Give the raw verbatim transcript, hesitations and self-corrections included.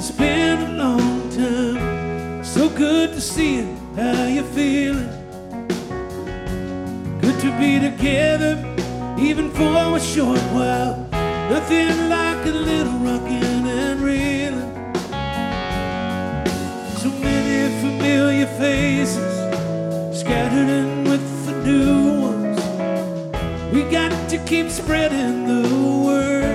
It's been a long time. So good to see you. How you feeling? Good to be together, even for a short while. Nothing like a little rockin' and reelin'. So many familiar faces scattered in with the new ones. We got to keep spreading the word.